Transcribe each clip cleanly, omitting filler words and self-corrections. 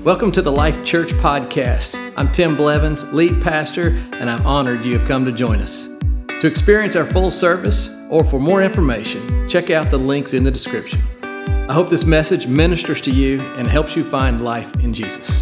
Welcome to the Life Church Podcast. I'm Tim Blevins, lead pastor, and I'm honored you have come to join us. To experience our full service or for more information, check out the links in the description. I hope this message ministers to you and helps you find life in Jesus.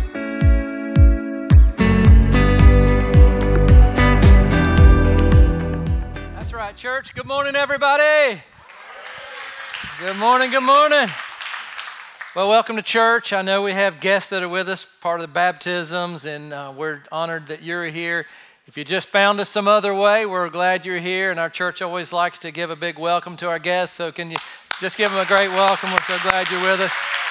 That's right, church. Good morning, everybody. Good morning, good morning. Well, welcome to church. I know we have guests that are with us, part of the baptisms, and we're honored that you're here. If you just found us some other way, we're glad you're here, and our church always likes to give a big welcome to our guests, so can you just give them a great welcome? We're so glad you're with us.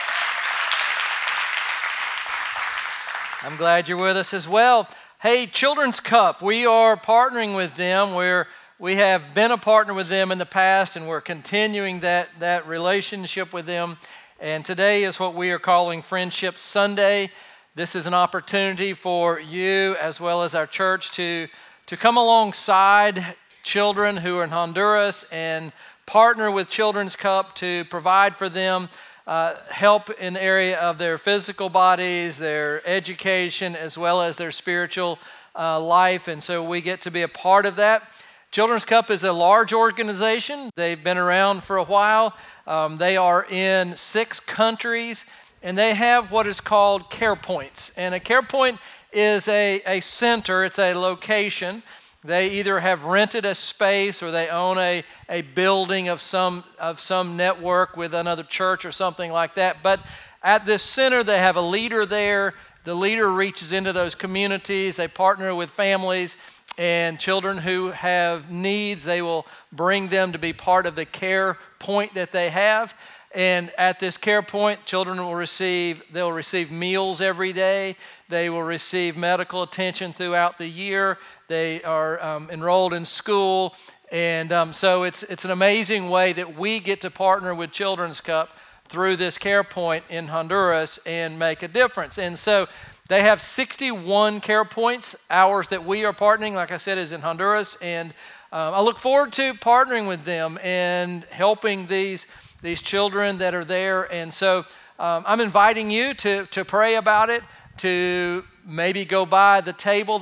I'm glad you're with us as well. Hey, Children's Cup, we are partnering with them. We have been a partner with them in the past, and we're continuing that relationship with them. And today is what we are calling Friendship Sunday. This is an opportunity for you as well as our church to come alongside children who are in Honduras and partner with Children's Cup to provide for them help in the area of their physical bodies, their education, as well as their spiritual life. And so we get to be a part of that. Children's Cup is a large organization. They've been around for a while. They are in 6 countries, and they have what is called care points. And a care point is a center. It's a location. They either have rented a space or they own a building of some network with another church or something like that. But at this center, they have a leader there. The leader reaches into those communities. They partner with families and children who have needs. They will bring them to be part of the care point that they have. And at this care point, children will receive meals every day. They will receive medical attention throughout the year. They are enrolled in school. And so it's an amazing way that we get to partner with Children's Cup through this care point in Honduras and make a difference. And so they have 61 care points. Ours that we are partnering, like I said, is in Honduras. And I look forward to partnering with them and helping these children that are there. And so I'm inviting you to pray about it, to maybe go by the table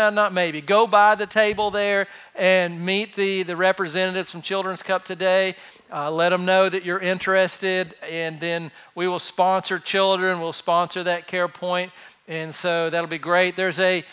go by the table there and meet the representatives from Children's Cup today. Let them know that you're interested, and then we will sponsor children. We'll sponsor that care point. And so that'll be great. There's a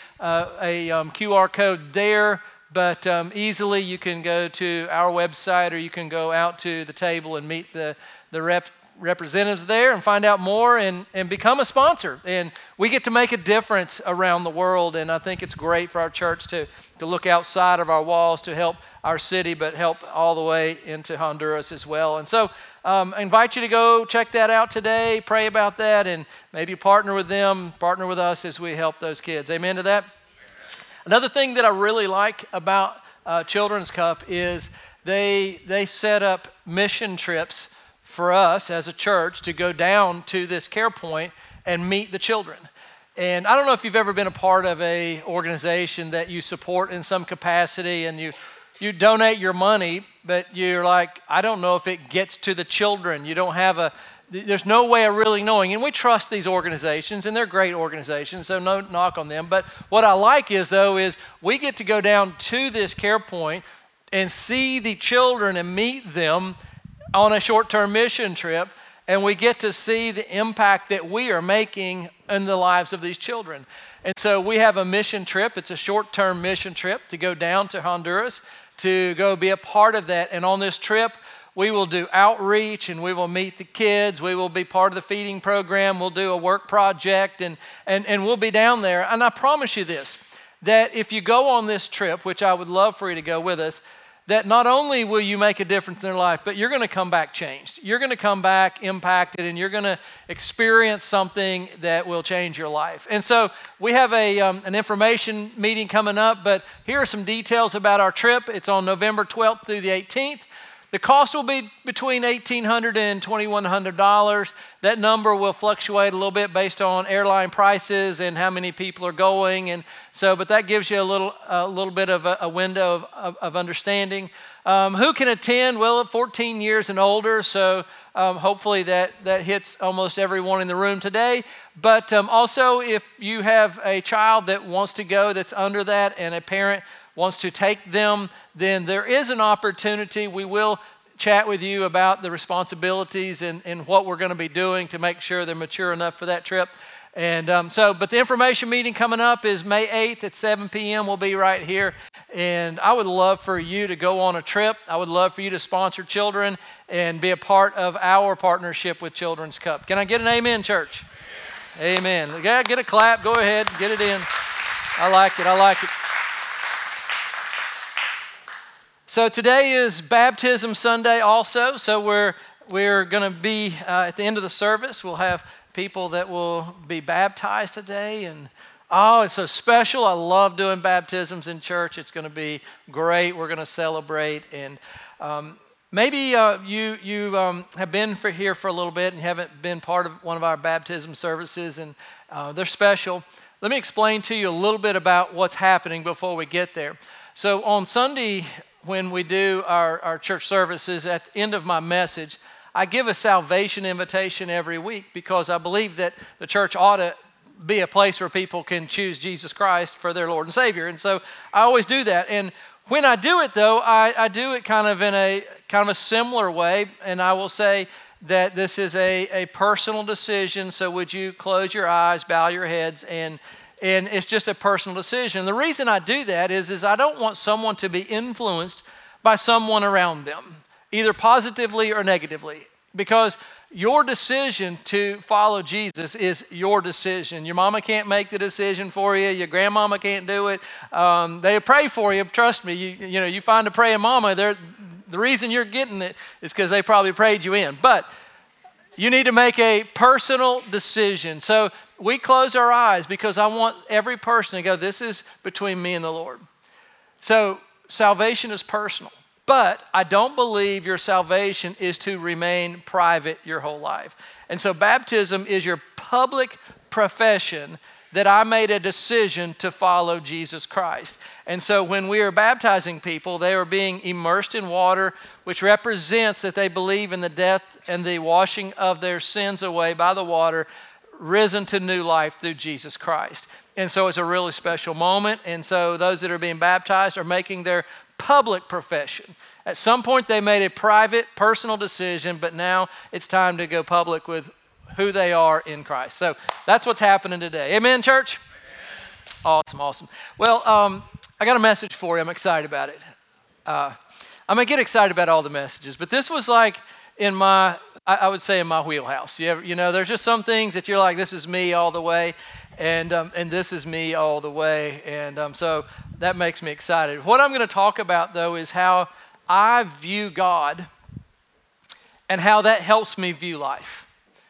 QR code there, but easily you can go to our website or you can go out to the table and meet the representatives there and find out more and become a sponsor. And we get to make a difference around the world, and I think it's great for our church to look outside of our walls to help our city, but help all the way into Honduras as well. And so I invite you to go check that out today, pray about that, and maybe partner with them, partner with us as we help those kids. Amen to that? Another thing that I really like about Children's Cup is they set up mission trips for us as a church to go down to this care point and meet the children. And I don't know if you've ever been a part of a organization that you support in some capacity and you donate your money, but you're like, I don't know if it gets to the children. You don't have there's no way of really knowing. And we trust these organizations, and they're great organizations, so no knock on them. But what I like is we get to go down to this care point and see the children and meet them on a short-term mission trip, and we get to see the impact that we are making in the lives of these children. And so we have a mission trip. It's a short-term mission trip to go down to Honduras to go be a part of that. And on this trip, we will do outreach and we will meet the kids. We will be part of the feeding program. We'll do a work project and we'll be down there. And I promise you this, that if you go on this trip, which I would love for you to go with us, that not only will you make a difference in their life, but you're going to come back changed. You're going to come back impacted, and you're going to experience something that will change your life. And so we have an information meeting coming up, but here are some details about our trip. It's on November 12th through the 18th. The cost will be between $1,800 and $2,100. That number will fluctuate a little bit based on airline prices and how many people are going, and so. But that gives you a little bit of a window of understanding. Who can attend? Well, 14 years and older. So hopefully that hits almost everyone in the room today. But also, if you have a child that wants to go that's under that, and a parent wants to take them, then there is an opportunity. We will chat with you about the responsibilities and what we're going to be doing to make sure they're mature enough for that trip. And but the information meeting coming up is May 8th at 7 p.m. We'll be right here. And I would love for you to go on a trip. I would love for you to sponsor children and be a part of our partnership with Children's Cup. Can I get an amen, church? Amen. Yeah, get a clap. Go ahead. Get it in. I like it. So today is Baptism Sunday also. So we're going to be at the end of the service. We'll have people that will be baptized today, and it's so special. I love doing baptisms in church. It's going to be great. We're going to celebrate, and maybe you have been here for a little bit and haven't been part of one of our baptism services, and they're special. Let me explain to you a little bit about what's happening before we get there. So on Sunday, when we do our church services, at the end of my message, I give a salvation invitation every week because I believe that the church ought to be a place where people can choose Jesus Christ for their Lord and Savior. And so I always do that. And when I do it, though, I do it kind of in a similar way. And I will say that this is a personal decision. So would you close your eyes, bow your heads, and it's just a personal decision. The reason I do that is I don't want someone to be influenced by someone around them, either positively or negatively, because your decision to follow Jesus is your decision. Your mama can't make the decision for you. Your grandmama can't do it. They pray for you. Trust me. You find a praying mama. The reason you're getting it is because they probably prayed you in. But you need to make a personal decision. So we close our eyes because I want every person to go, this is between me and the Lord. So salvation is personal. But I don't believe your salvation is to remain private your whole life. And so baptism is your public profession that I made a decision to follow Jesus Christ. And so when we are baptizing people, they are being immersed in water, which represents that they believe in the death and the washing of their sins away by the water, risen to new life through Jesus Christ. And so it's a really special moment. And so those that are being baptized are making their public profession. At some point they made a private, personal decision, but now it's time to go public with who they are in Christ. So that's what's happening today. Amen, church? Amen. Awesome. Well, I got a message for you. I'm excited about it. I'm going to get excited about all the messages, but this was like I would say in my wheelhouse. There's just some things that you're like, this is me all the way, and this is me all the way, and so that makes me excited. What I'm going to talk about, though, is how I view God and how that helps me view life.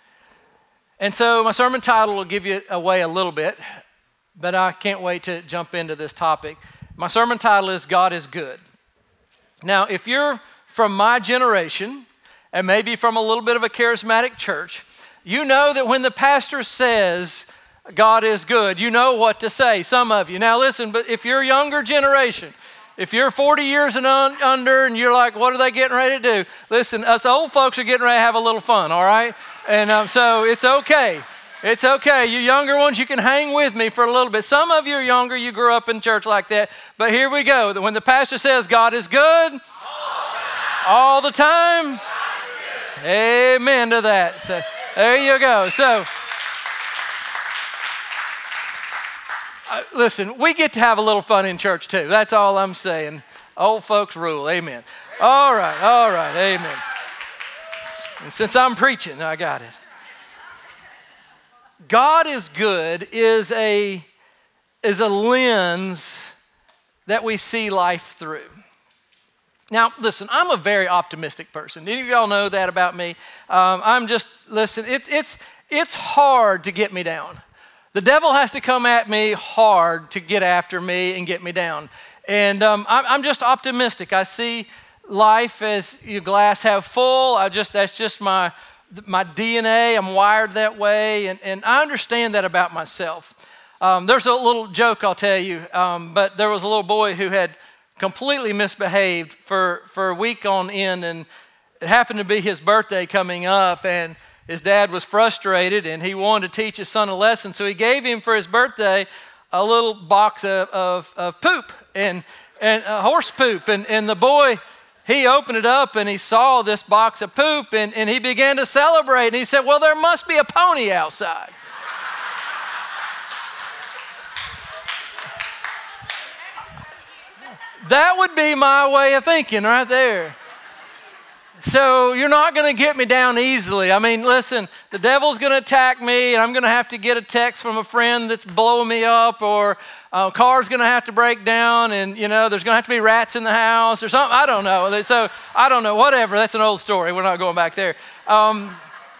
And so my sermon title will give you away a little bit, but I can't wait to jump into this topic. My sermon title is God is Good. Now, if you're from my generation, and maybe from a little bit of a charismatic church, you know that when the pastor says God is good, you know what to say, some of you. Now listen, but if you're a younger generation, if you're 40 years and under and you're like, what are they getting ready to do? Listen, us old folks are getting ready to have a little fun, all right? And so it's okay. It's okay. You younger ones, you can hang with me for a little bit. Some of you are younger, you grew up in church like that. But here we go. When the pastor says God is good, all the time, amen to that. So there you go. So listen, we get to have a little fun in church too. That's all I'm saying. Old folks rule. Amen. All right. Amen. And since I'm preaching, I got it. God is good is a lens that we see life through. Now, listen, I'm a very optimistic person. Any of y'all know that about me? It's hard to get me down. The devil has to come at me hard to get after me and get me down. And I'm just optimistic. I see life as your glass half full. That's just my DNA. I'm wired that way, and I understand that about myself. There's a little joke I'll tell you, but there was a little boy who had completely misbehaved for a week on end, and it happened to be his birthday coming up, and his dad was frustrated, and he wanted to teach his son a lesson, so he gave him for his birthday a little box of poop and horse poop, and the boy, he opened it up and he saw this box of poop, and he began to celebrate, and he said, well, there must be a pony outside. That would be my way of thinking right there. So you're not going to get me down easily. I mean, listen, the devil's going to attack me, and I'm going to have to get a text from a friend that's blowing me up, or a car's going to have to break down, and, there's going to have to be rats in the house or something. I don't know. So I don't know. Whatever. That's an old story. We're not going back there. I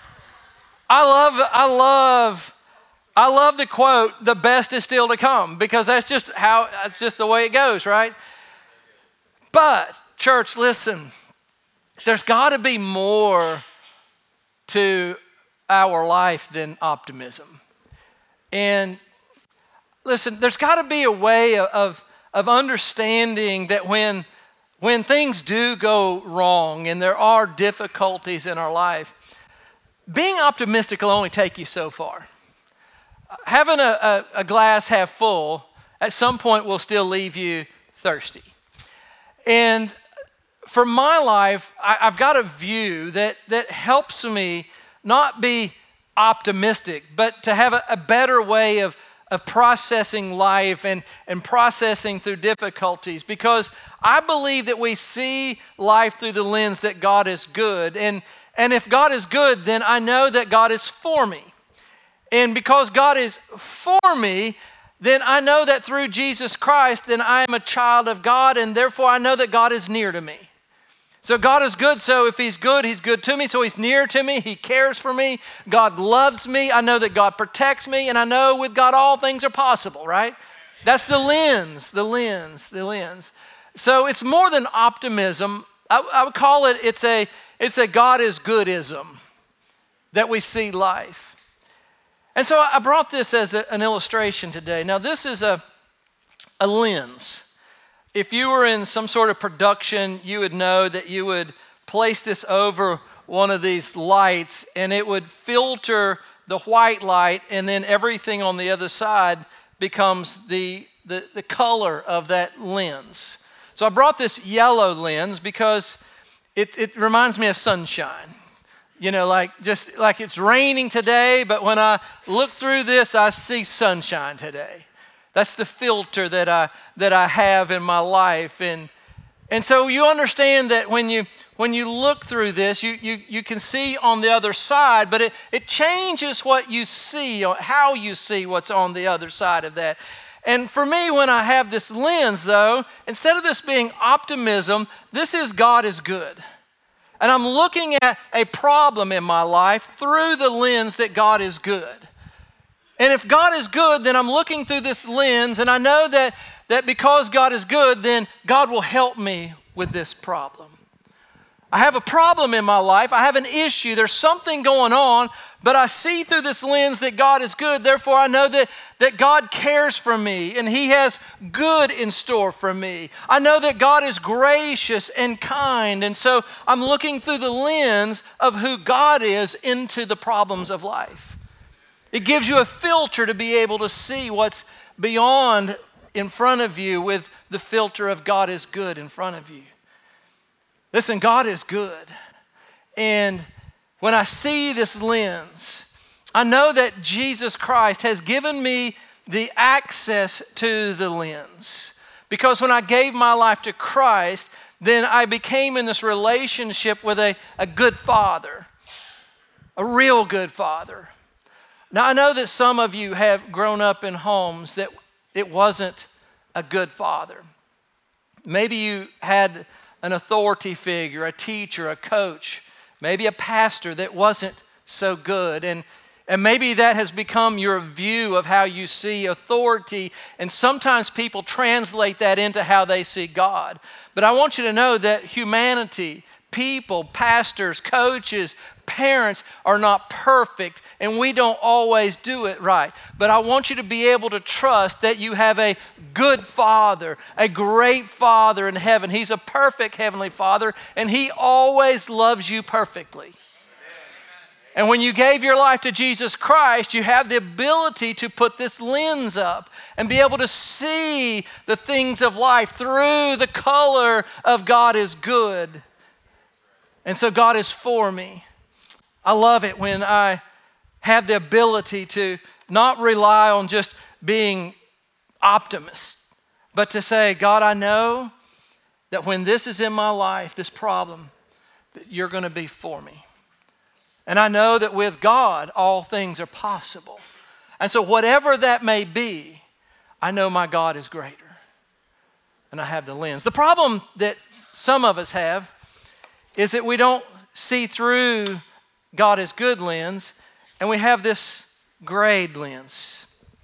love the quote, "The best is still to come," because that's just the way it goes, right? But, church, listen. There's got to be more to our life than optimism. And listen, there's got to be a way of understanding that when things do go wrong and there are difficulties in our life, being optimistic will only take you so far. Having a glass half full at some point will still leave you thirsty. And for my life, I've got a view that helps me not be optimistic, but to have a better way of processing life and processing through difficulties, because I believe that we see life through the lens that God is good. And if God is good, then I know that God is for me. And because God is for me, then I know that through Jesus Christ, then I am a child of God, and therefore I know that God is near to me. So God is good, so if He's good to me, so He's near to me, He cares for me, God loves me, I know that God protects me, and I know with God all things are possible, right? That's the lens. So it's more than optimism. I would call it, it's a God is goodism that we see life. And so I brought this as an illustration today. Now this is a lens. If you were in some sort of production, you would know that you would place this over one of these lights, and it would filter the white light, and then everything on the other side becomes the color of that lens. So I brought this yellow lens because it reminds me of sunshine. Like it's raining today, but when I look through this, I see sunshine today. That's the filter that I have in my life, and so you understand that when you look through this, you can see on the other side, but it changes what you see, or how you see what's on the other side of that. And for me, when I have this lens, though, instead of this being optimism, this is God is good. And I'm looking at a problem in my life through the lens that God is good. And if God is good, then I'm looking through this lens, and I know that because God is good, then God will help me with this problem. I have a problem in my life. I have an issue. There's something going on, but I see through this lens that God is good. Therefore, I know that God cares for me, and He has good in store for me. I know that God is gracious and kind, and so I'm looking through the lens of who God is into the problems of life. It gives you a filter to be able to see what's beyond in front of you with the filter of God is good in front of you. Listen, God is good. And when I see this lens, I know that Jesus Christ has given me the access to the lens. Because when I gave my life to Christ, then I became in this relationship with a good father, a real good father. Now, I know that some of you have grown up in homes that it wasn't a good father. Maybe you had an authority figure, a teacher, a coach, maybe a pastor that wasn't so good. And And maybe that has become your view of how you see authority. And sometimes people translate that into how they see God. But I want you to know that humanity, people, pastors, coaches, parents are not perfect, and we don't always do it right. But I want you to be able to trust that you have a good Father, a great Father in heaven. He's a perfect Heavenly Father, and He always loves you perfectly. And when you gave your life to Jesus Christ, you have the ability to put this lens up and be able to see the things of life through the color of God is good. And so God is for me. I love it when I have the ability to not rely on just being optimist, but to say, God, I know that when this is in my life, this problem, that you're going to be for me. And I know that with God, all things are possible. And so whatever that may be, I know my God is greater. And I have the lens. The problem that some of us have is that we don't see through God is good lens, and we have this grade lens.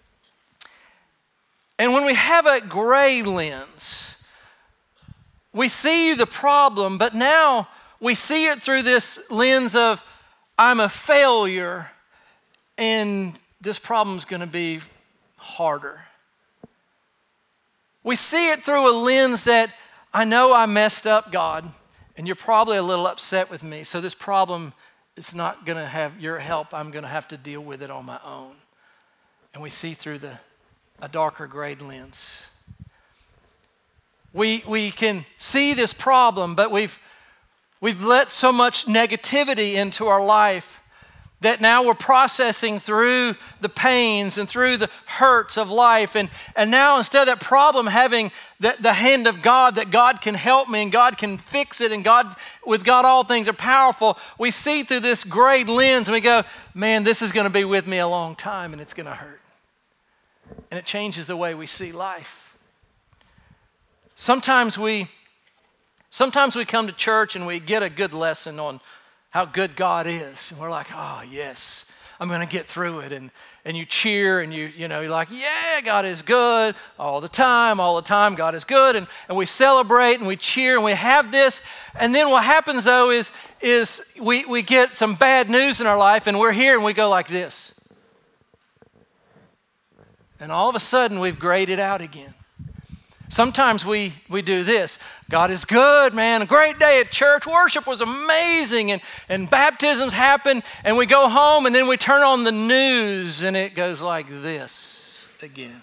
And when we have a gray lens, we see the problem, but now we see it through this lens of I'm a failure, and this problem's going to be harder. We see it through a lens that I know I messed up, God, and you're probably a little upset with me, so this problem is not going to have your help. I'm going to have to deal with it on my own. And we see through a darker grade lens. We can see this problem, but we've let so much negativity into our life that now we're processing through the pains and through the hurts of life. And now instead of that problem having the hand of God, that God can help me and God can fix it and with God all things are powerful, we see through this gray lens and we go, man, this is going to be with me a long time and it's going to hurt. And it changes the way we see life. Sometimes we come to church and we get a good lesson on how good God is. And we're like, oh, yes, I'm going to get through it. And you cheer and you're like, yeah, God is good all the time, God is good. And we celebrate and we cheer and we have this. And then what happens though is we get some bad news in our life and we're here and we go like this. And all of a sudden we've graded out again. Sometimes we do this. God is good, man. A great day at church. Worship was amazing. And baptisms happen. And we go home and then we turn on the news and it goes like this again.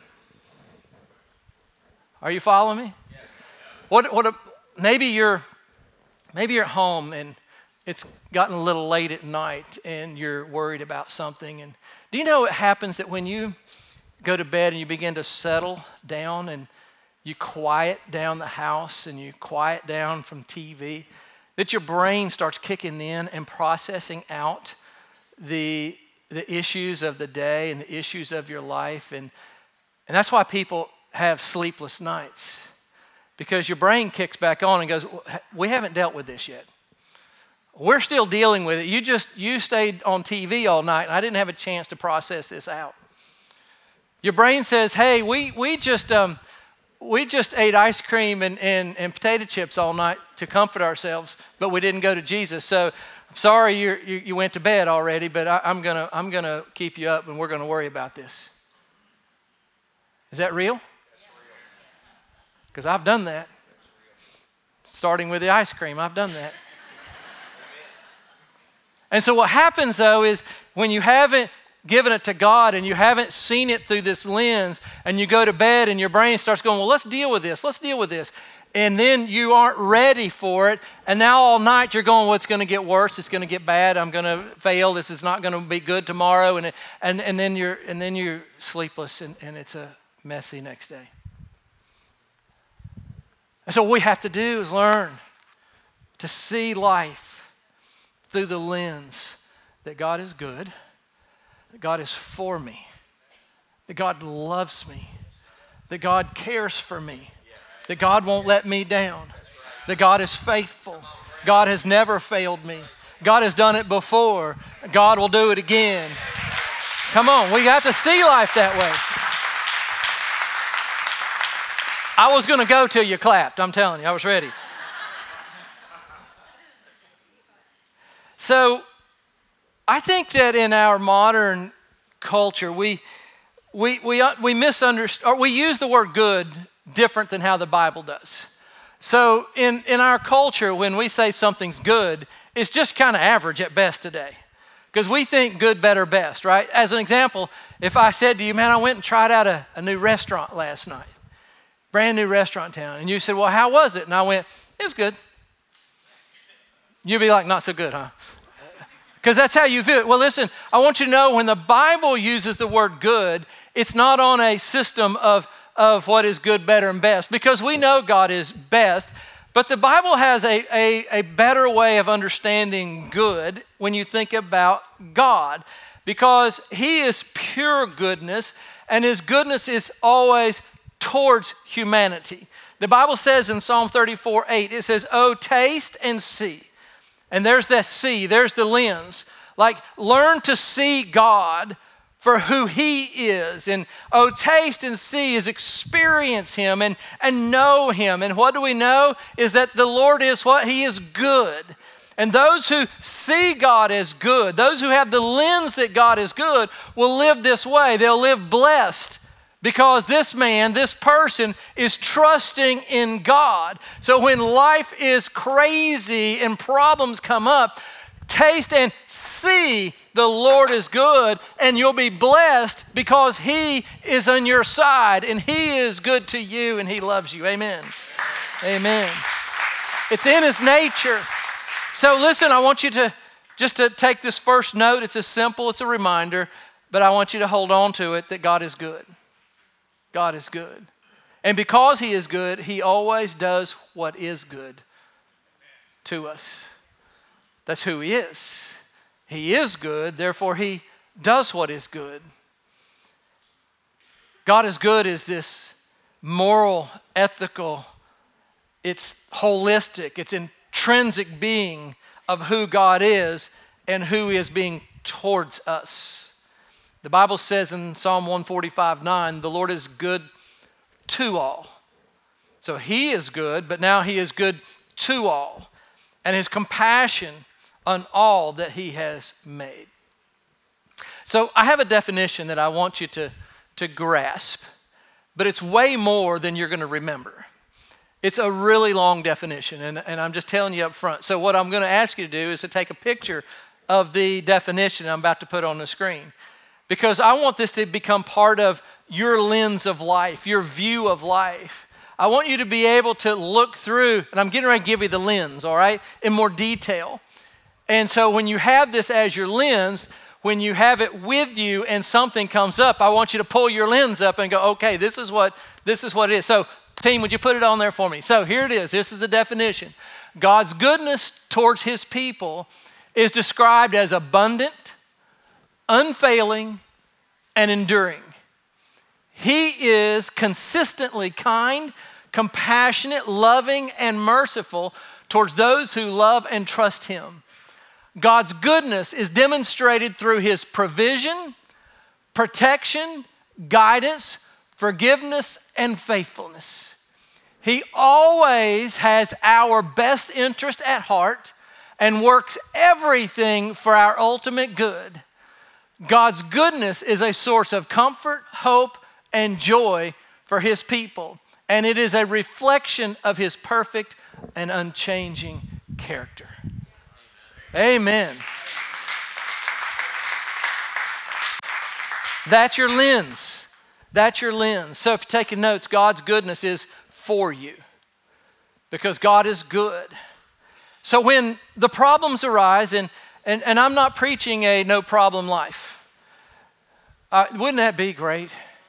Are you following me? Yes. Maybe you're at home and it's gotten a little late at night and you're worried about something. And do you know it happens that when you go to bed and you begin to settle down and you quiet down the house and you quiet down from TV, that your brain starts kicking in and processing out the issues of the day and the issues of your life. And that's why people have sleepless nights, because your brain kicks back on and goes, we haven't dealt with this yet. We're still dealing with it. You stayed on TV all night and I didn't have a chance to process this out. Your brain says, hey, we just ate ice cream and potato chips all night to comfort ourselves, but we didn't go to Jesus. So I'm sorry you went to bed already, but I'm gonna keep you up and we're gonna worry about this. Is that real? Because I've done that. Starting with the ice cream, I've done that. And so what happens though is when you haven't given it to God and you haven't seen it through this lens and you go to bed and your brain starts going, well, let's deal with this. And then you aren't ready for it. And now all night you're going, well, it's going to get worse. It's going to get bad. I'm going to fail. This is not going to be good tomorrow. And then you're sleepless and it's a messy next day. And so what we have to do is learn to see life through the lens that God is good, that God is for me, that God loves me, that God cares for me, that God won't let me down, that God is faithful, God has never failed me, God has done it before, God will do it again. Come on, we got to see life that way. I was going to go till you clapped. I'm telling you, I was ready. So I think that in our modern culture, we misunderstand, or we use the word good different than how the Bible does. So in our culture, when we say something's good, it's just kind of average at best today. Because we think good, better, best, right? As an example, if I said to you, man, I went and tried out a new restaurant last night, brand new restaurant in town, and you said, well, how was it? And I went, it was good. You'd be like, not so good, huh? Because that's how you view it. Well, listen, I want you to know when the Bible uses the word good, it's not on a system of what is good, better, and best, because we know God is best. But the Bible has a better way of understanding good when you think about God, because He is pure goodness, and His goodness is always towards humanity. The Bible says in Psalm 34:8, it says, oh, taste and see. And there's that see, there's the lens. Like, learn to see God for who He is. And oh, taste and see is experience Him and know Him. And what do we know? Is that the Lord is what? He is good. And those who see God as good, those who have the lens that God is good, will live this way. They'll live blessed because this man, this person is trusting in God. So when life is crazy and problems come up, taste and see the Lord is good, and you'll be blessed because He is on your side and He is good to you and He loves you. Amen. Amen. It's in His nature. So listen, I want you to just to take this first note. It's as simple, it's a reminder, but I want you to hold on to it that God is good. God is good. And because He is good, He always does what is good to us. That's who He is. He is good, therefore He does what is good. God is good is this moral, ethical, it's holistic, it's intrinsic being of who God is and who He is being towards us. The Bible says in Psalm 145:9, the Lord is good to all. So He is good, but now He is good to all. And His compassion on all that He has made. So I have a definition that I want you to grasp, but it's way more than you're going to remember. It's a really long definition, and I'm just telling you up front. So what I'm going to ask you to do is to take a picture of the definition I'm about to put on the screen, because I want this to become part of your lens of life, your view of life. I want you to be able to look through, and I'm getting ready to give you the lens, all right, in more detail. And so when you have this as your lens, when you have it with you and something comes up, I want you to pull your lens up and go, okay, this is what it is. So team, would you put it on there for me? So here it is. This is the definition. God's goodness towards His people is described as abundant, unfailing, and enduring. He is consistently kind, compassionate, loving, and merciful towards those who love and trust Him. God's goodness is demonstrated through His provision, protection, guidance, forgiveness, and faithfulness. He always has our best interest at heart and works everything for our ultimate good. God's goodness is a source of comfort, hope, and joy for His people, and it is a reflection of His perfect and unchanging character. Amen. That's your lens. That's your lens. So if you're taking notes, God's goodness is for you because God is good. So when the problems arise, and I'm not preaching a no problem life. Wouldn't that be great?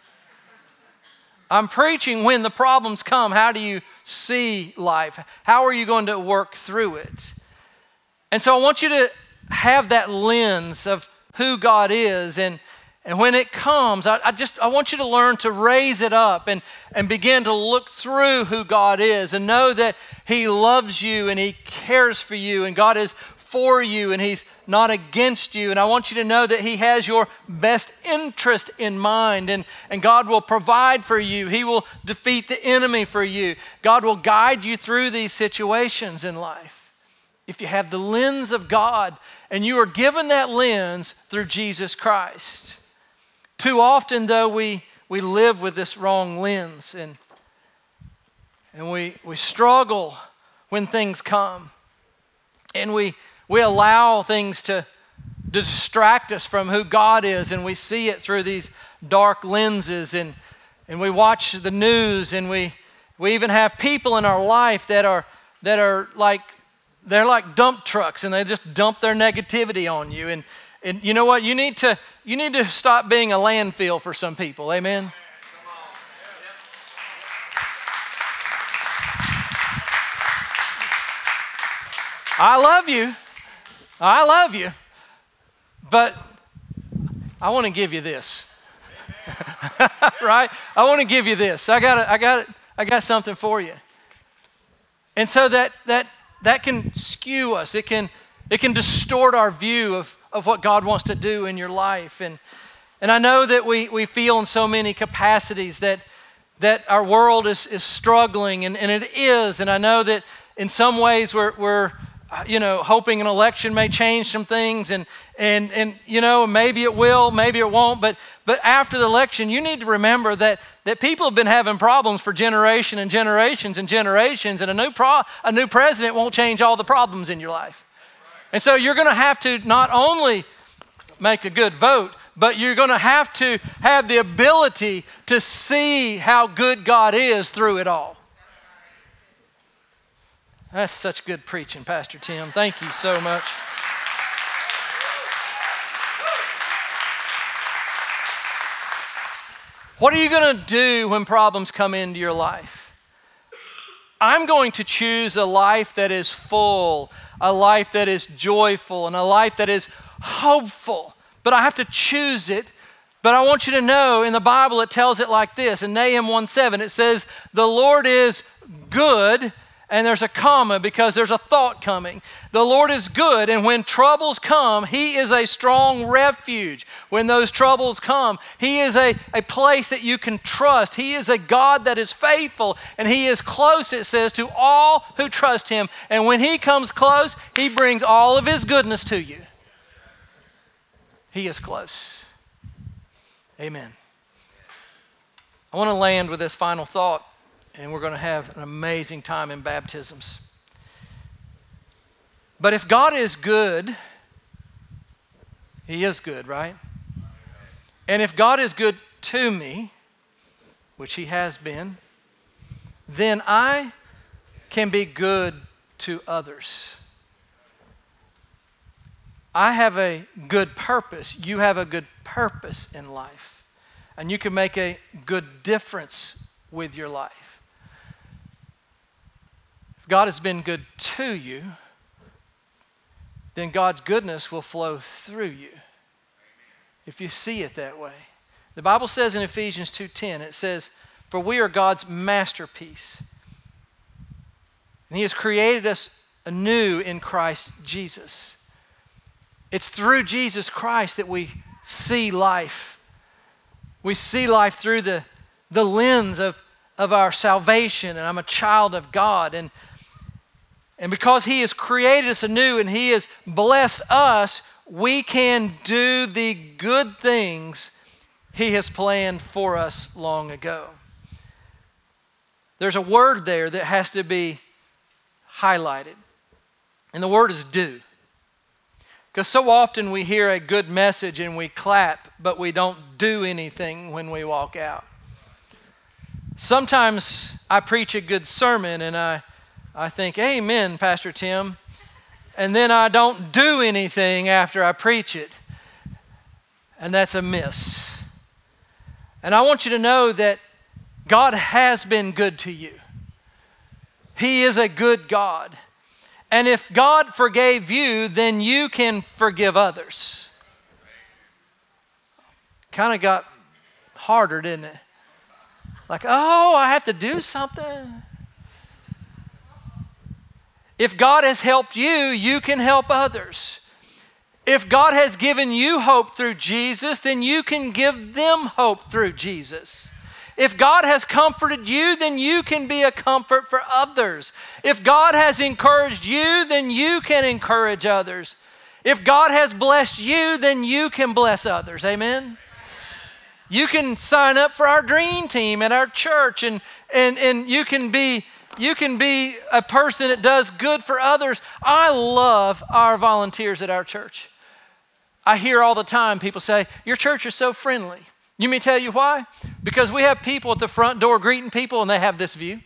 I'm preaching when the problems come, how do you see life? How are you going to work through it? And so I want you to have that lens of who God is, and when it comes, I want you to learn to raise it up and begin to look through who God is and know that He loves you and He cares for you and God is for you and He's not against you. And I want you to know that He has your best interest in mind, and God will provide for you. He will defeat the enemy for you. God will guide you through these situations in life. If you have the lens of God, and you are given that lens through Jesus Christ. Too often, though, we live with this wrong lens, and we struggle when things come. And we allow things to distract us from who God is, and we see it through these dark lenses, and we watch the news, and we even have people in our life that are like, they're like dump trucks, and they just dump their negativity on you. And you know what? You need to stop being a landfill for some people. Amen. I love you, but I want to give you this. Right? I want to give you this. I got something for you. And so that can skew us. It can distort our view of what God wants to do in your life. And I know that we feel in so many capacities that our world is struggling, and it is. And I know that in some ways we're hoping an election may change some things, and maybe it will, maybe it won't. But after the election, you need to remember that people have been having problems for generation and generations and generations, and a new president won't change all the problems in your life. And so you're going to have to not only make a good vote, but you're going to have the ability to see how good God is through it all. That's such good preaching, Pastor Tim. Thank you so much. What are you going to do when problems come into your life? I'm going to choose a life that is full, a life that is joyful, and a life that is hopeful. But I have to choose it. But I want you to know, in the Bible it tells it like this. In Nahum 1:7 it says, "The Lord is good," and there's a comma because there's a thought coming. The Lord is good, and when troubles come, He is a strong refuge. When those troubles come, He is a place that you can trust. He is a God that is faithful, and He is close, it says, to all who trust Him. And when He comes close, He brings all of His goodness to you. He is close. Amen. I want to land with this final thought, and we're going to have an amazing time in baptisms. But if God is good, He is good, right? And if God is good to me, which He has been, then I can be good to others. I have a good purpose. You have a good purpose in life. And you can make a good difference with your life. If God has been good to you, then God's goodness will flow through you. If you see it that way. The Bible says in Ephesians 2:10, it says, "For we are God's masterpiece. And He has created us anew in Christ Jesus." It's through Jesus Christ that we see life. We see life through the lens of our salvation, and I'm a child of God. And because He has created us anew and He has blessed us, we can do the good things He has planned for us long ago. There's a word there that has to be highlighted, and the word is do. Because so often we hear a good message and we clap, but we don't do anything when we walk out. Sometimes I preach a good sermon and I think, "Amen, Pastor Tim," and then I don't do anything after I preach it. And that's a miss. And I want you to know that God has been good to you. He is a good God. And if God forgave you, then you can forgive others. Kind of got harder, didn't it? Like, oh, I have to do something. If God has helped you, you can help others. If God has given you hope through Jesus, then you can give them hope through Jesus. If God has comforted you, then you can be a comfort for others. If God has encouraged you, then you can encourage others. If God has blessed you, then you can bless others. Amen? You can sign up for our dream team at our church, and you can be a person that does good for others. I love our volunteers at our church. I hear all the time people say, your church is so friendly. You may tell you why? Because we have people at the front door greeting people and they have this view.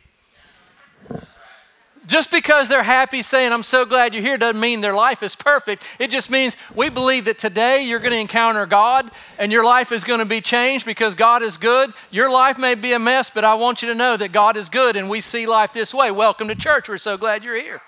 Just because they're happy saying, I'm so glad you're here, doesn't mean their life is perfect. It just means we believe that today you're going to encounter God and your life is going to be changed because God is good. Your life may be a mess, but I want you to know that God is good and we see life this way. Welcome to church. We're so glad you're here.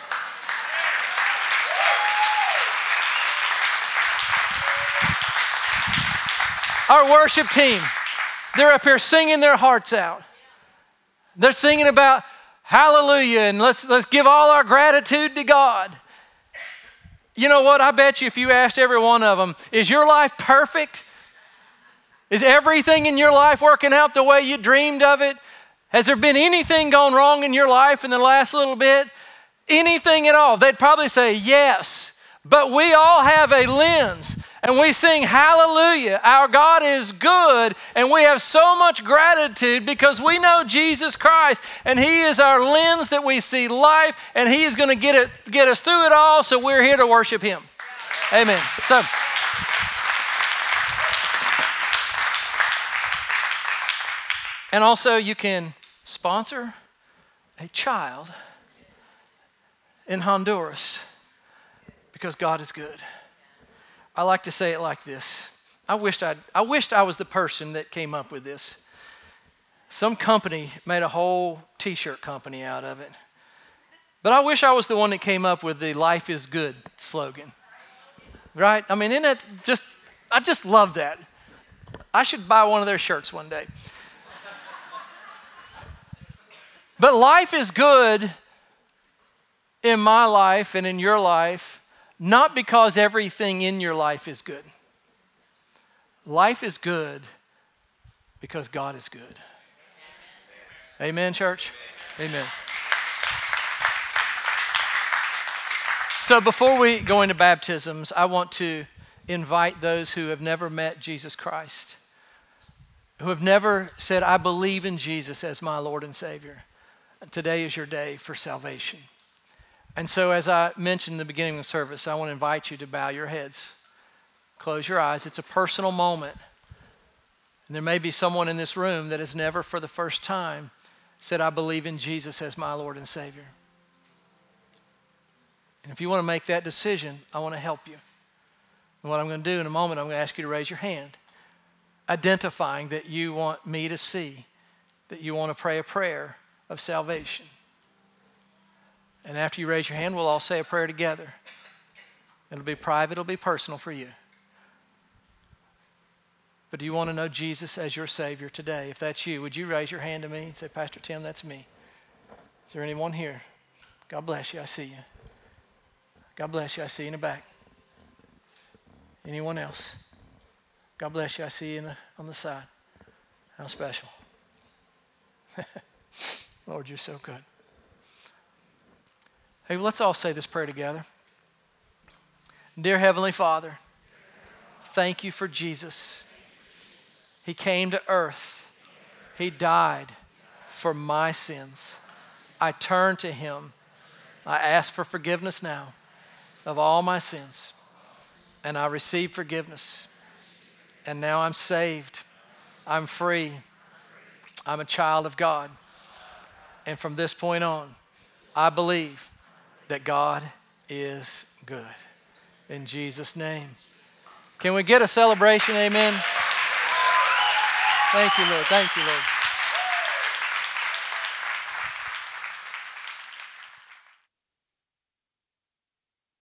Our worship team, they're up here singing their hearts out. They're singing about hallelujah, and let's give all our gratitude to God. You know what? I bet you if you asked every one of them, is your life perfect? Is everything in your life working out the way you dreamed of it? Has there been anything gone wrong in your life in the last little bit? Anything at all? They'd probably say yes. But we all have a lens. And we sing hallelujah, our God is good, and we have so much gratitude because we know Jesus Christ, and He is our lens that we see life, and He is going to get us through it all, so we're here to worship Him. Amen. So, and also you can sponsor a child in Honduras because God is good. I like to say it like this. I wished I was the person that came up with this. Some company made a whole t-shirt company out of it. But I wish I was the one that came up with the life is good slogan. Right? I mean, I just love that. I should buy one of their shirts one day. But life is good in my life and in your life, not because everything in your life is good. Life is good because God is good. Amen, church? Amen. So before we go into baptisms, I want to invite those who have never met Jesus Christ, who have never said, I believe in Jesus as my Lord and Savior. Today is your day for salvation. And so as I mentioned in the beginning of the service, I want to invite you to bow your heads. Close your eyes. It's a personal moment. And there may be someone in this room that has never for the first time said, I believe in Jesus as my Lord and Savior. And if you want to make that decision, I want to help you. And what I'm going to do in a moment, I'm going to ask you to raise your hand, identifying that you want me to see, that you want to pray a prayer of salvation. And after you raise your hand, we'll all say a prayer together. It'll be private, it'll be personal for you. But do you want to know Jesus as your Savior today? If that's you, would you raise your hand to me and say, Pastor Tim, that's me. Is there anyone here? God bless you, I see you. God bless you, I see you in the back. Anyone else? God bless you, I see you on the side. How special. Lord, you're so good. Hey, let's all say this prayer together. Dear Heavenly Father, thank you for Jesus. He came to earth. He died for my sins. I turn to Him. I ask for forgiveness now of all my sins. And I receive forgiveness. And now I'm saved. I'm free. I'm a child of God. And from this point on, I believe that God is good. In Jesus' name. Can we get a celebration? Amen. Thank you, Lord. Thank you, Lord.